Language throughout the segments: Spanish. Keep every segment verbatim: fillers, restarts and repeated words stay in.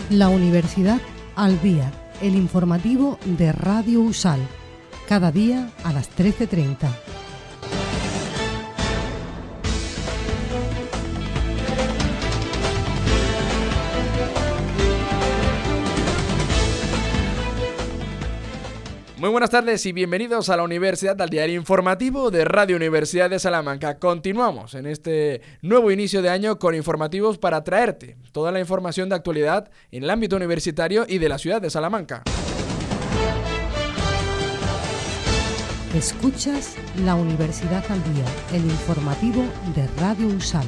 La Universidad al Día, el informativo de Radio USAL, cada día a las trece treinta. Muy buenas tardes y bienvenidos a la Universidad al Diario Informativo de Radio Universidad de Salamanca. Continuamos en este nuevo inicio de año con informativos para traerte toda la información de actualidad en el ámbito universitario y de la ciudad de Salamanca. Escuchas la Universidad al Día, el informativo de Radio USAL.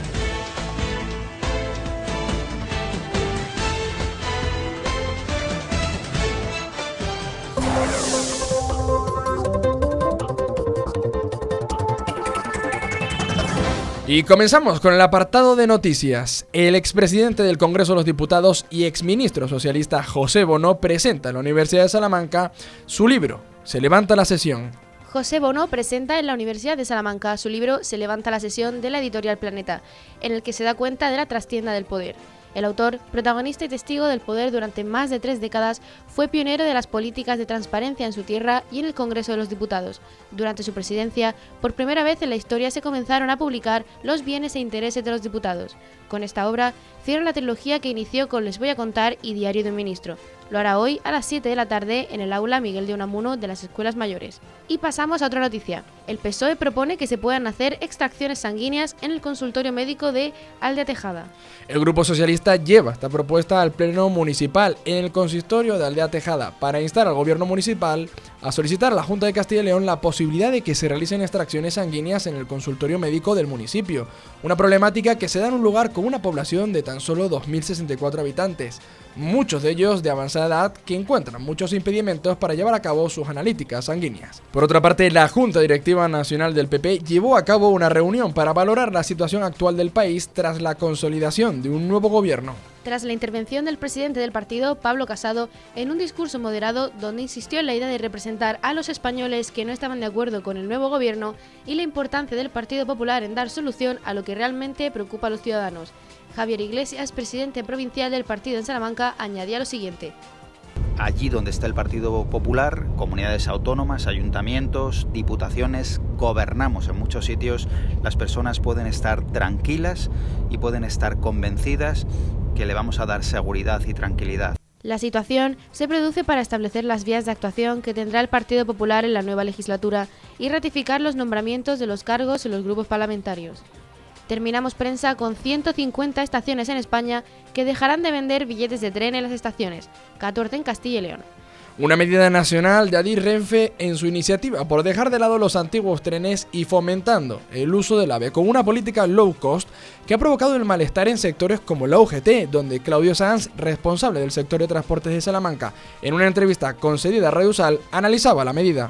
Y comenzamos con el apartado de noticias. El expresidente del Congreso de los Diputados y exministro socialista José Bonó presenta en la Universidad de Salamanca su libro, Se levanta la sesión. José Bonó presenta en la Universidad de Salamanca su libro Se levanta la sesión de la editorial Planeta, en el que se da cuenta de la trastienda del poder. El autor, protagonista y testigo del poder durante más de tres décadas, fue pionero de las políticas de transparencia en su tierra y en el Congreso de los Diputados. Durante su presidencia, por primera vez en la historia se comenzaron a publicar los bienes e intereses de los diputados. Con esta obra, cierra la trilogía que inició con Les voy a contar y Diario de un ministro. Lo hará hoy a las siete de la tarde en el aula Miguel de Unamuno de las Escuelas Mayores. Y pasamos a otra noticia. El P S O E propone que se puedan hacer extracciones sanguíneas en el consultorio médico de Aldea Tejada. El Grupo Socialista lleva esta propuesta al Pleno Municipal en el consistorio de Aldea Tejada para instar al Gobierno Municipal a solicitar a la Junta de Castilla y León la posibilidad de que se realicen extracciones sanguíneas en el consultorio médico del municipio, una problemática que se da en un lugar con una población de tan solo dos mil sesenta y cuatro habitantes, muchos de ellos de avanzada edad que encuentran muchos impedimentos para llevar a cabo sus analíticas sanguíneas. Por otra parte, la Junta Directiva Nacional del P P llevó a cabo una reunión para valorar la situación actual del país tras la consolidación de un nuevo gobierno. Tras la intervención del presidente del partido, Pablo Casado, en un discurso moderado donde insistió en la idea de representar a los españoles que no estaban de acuerdo con el nuevo gobierno y la importancia del Partido Popular en dar solución a lo que realmente preocupa a los ciudadanos. Javier Iglesias, presidente provincial del partido en Salamanca, añadía lo siguiente. Allí donde está el Partido Popular, comunidades autónomas, ayuntamientos, diputaciones, gobernamos en muchos sitios, las personas pueden estar tranquilas y pueden estar convencidas que le vamos a dar seguridad y tranquilidad. La situación se produce para establecer las vías de actuación que tendrá el Partido Popular en la nueva legislatura y ratificar los nombramientos de los cargos en los grupos parlamentarios. Terminamos prensa con ciento cincuenta estaciones en España que dejarán de vender billetes de tren en las estaciones, catorce en Castilla y León. Una medida nacional de Adif Renfe en su iniciativa por dejar de lado los antiguos trenes y fomentando el uso del AVE con una política low cost que ha provocado el malestar en sectores como la U G T, donde Claudio Sanz, responsable del sector de transportes de Salamanca, en una entrevista concedida a Radio USAL, analizaba la medida.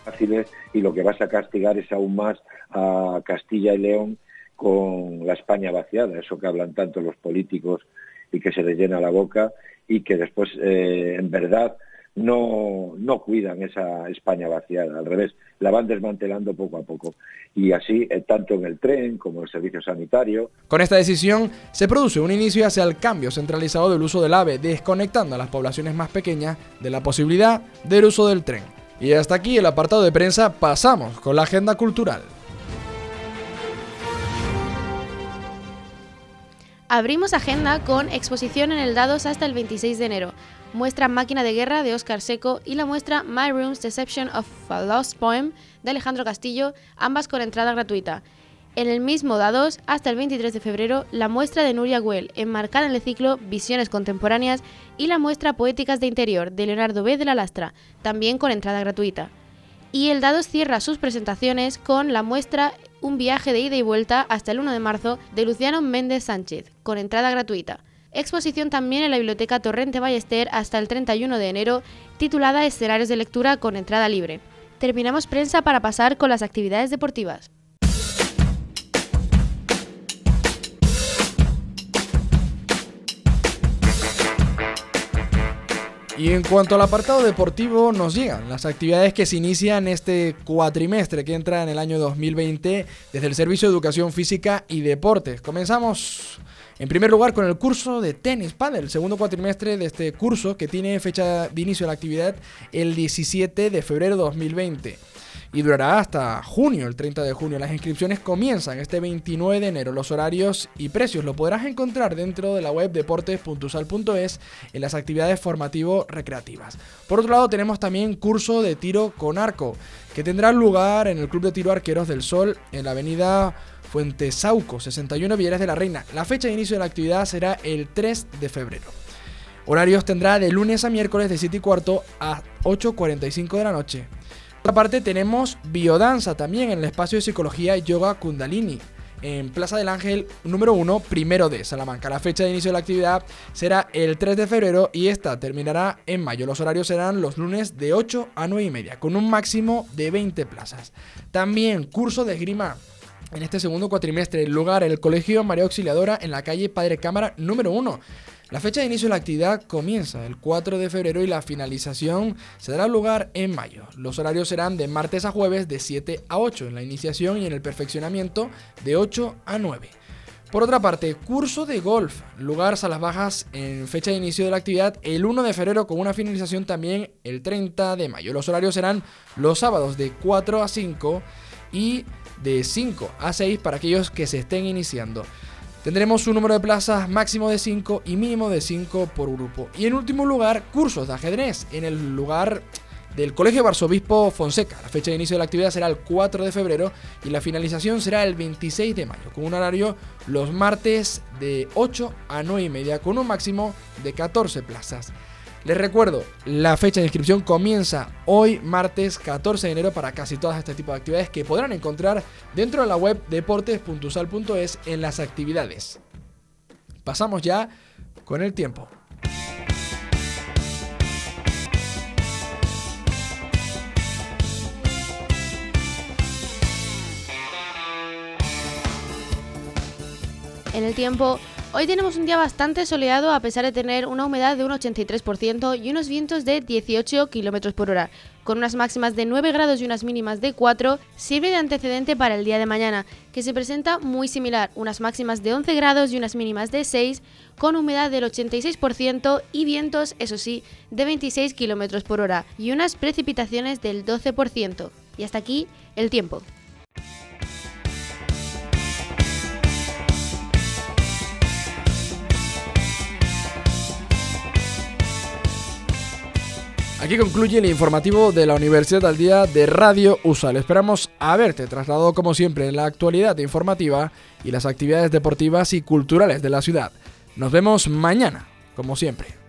Y lo que vas a castigar es aún más a Castilla y León con la España vaciada, eso que hablan tanto los políticos y que se les llena la boca y que después eh, en verdad no, no cuidan esa España vaciada, al revés, la van desmantelando poco a poco y así eh, tanto en el tren como en el servicio sanitario. Con esta decisión se produce un inicio hacia el cambio centralizado del uso del AVE, desconectando a las poblaciones más pequeñas de la posibilidad del uso del tren. Y hasta aquí el apartado de prensa, pasamos con la agenda cultural. Abrimos agenda con exposición en el Dados hasta el veintiséis de enero, muestra Máquina de Guerra de Óscar Seco y la muestra My Room's Deception of a Lost Poem de Alejandro Castillo, ambas con entrada gratuita. En el mismo Dados, hasta el veintitrés de febrero, la muestra de Nuria Güell, enmarcada en el ciclo Visiones Contemporáneas, y la muestra Poéticas de Interior de Leonardo B. de la Lastra, también con entrada gratuita. Y el Dados cierra sus presentaciones con la muestra Un viaje de ida y vuelta hasta el uno de marzo de Luciano Méndez Sánchez, con entrada gratuita. Exposición también en la Biblioteca Torrente Ballester hasta el treinta y uno de enero, titulada Escenarios de lectura con entrada libre. Terminamos prensa para pasar con las actividades deportivas. Y en cuanto al apartado deportivo, nos llegan las actividades que se inician este cuatrimestre que entra en el año dos mil veinte desde el Servicio de Educación Física y Deportes. Comenzamos En primer lugar, con el curso de tenis pádel, el segundo cuatrimestre de este curso, que tiene fecha de inicio de la actividad el diecisiete de febrero de dos mil veinte. Y durará hasta junio, el treinta de junio. Las inscripciones comienzan este veintinueve de enero. Los horarios y precios lo podrás encontrar dentro de la web deportes punto usal punto es en las actividades formativo-recreativas. Por otro lado, tenemos también curso de tiro con arco, que tendrá lugar en el Club de Tiro Arqueros del Sol, en la avenida Fuentesauco, sesenta y uno, Villares de la Reina. La fecha de inicio de la actividad será el tres de febrero. Horarios tendrá de lunes a miércoles de siete y cuarto a ocho cuarenta y cinco de la noche. Por otra parte, tenemos biodanza también en el espacio de psicología y yoga Kundalini, en Plaza del Ángel número uno, primero de Salamanca. La fecha de inicio de la actividad será el tres de febrero y esta terminará en mayo. Los horarios serán los lunes de ocho a nueve y media, con un máximo de veinte plazas. También curso de esgrima en este segundo cuatrimestre, el lugar el Colegio María Auxiliadora en la calle Padre Cámara número uno. La fecha de inicio de la actividad comienza el cuatro de febrero y la finalización se dará lugar en mayo. Los horarios serán de martes a jueves de siete a ocho en la iniciación y en el perfeccionamiento de ocho a nueve. Por otra parte, curso de golf, lugar Salas Bajas, en fecha de inicio de la actividad el uno de febrero con una finalización también el treinta de mayo. Los horarios serán los sábados de cuatro a cinco y de cinco a seis para aquellos que se estén iniciando. Tendremos un número de plazas máximo de cinco y mínimo de cinco por grupo. Y en último lugar, cursos de ajedrez en el lugar del Colegio Arzobispo Fonseca. La fecha de inicio de la actividad será el cuatro de febrero y la finalización será el veintiséis de mayo, con un horario los martes de ocho a nueve y media, con un máximo de catorce plazas. Les recuerdo, la fecha de inscripción comienza hoy, martes catorce de enero, para casi todas este tipo de actividades que podrán encontrar dentro de la web deportes punto usal punto es en las actividades. Pasamos ya con el tiempo. En el tiempo, hoy tenemos un día bastante soleado a pesar de tener una humedad de un ochenta y tres por ciento y unos vientos de dieciocho kilómetros por hora, con unas máximas de nueve grados y unas mínimas de cuatro, sirve de antecedente para el día de mañana, que se presenta muy similar, unas máximas de once grados y unas mínimas de seis, con humedad del ochenta y seis por ciento y vientos, eso sí, de veintiséis kilómetros por hora y unas precipitaciones del doce por ciento. Y hasta aquí, el tiempo. Aquí concluye el informativo de la Universidad al Día de Radio Usal. Esperamos haberte trasladado como siempre en la actualidad informativa y las actividades deportivas y culturales de la ciudad. Nos vemos mañana, como siempre.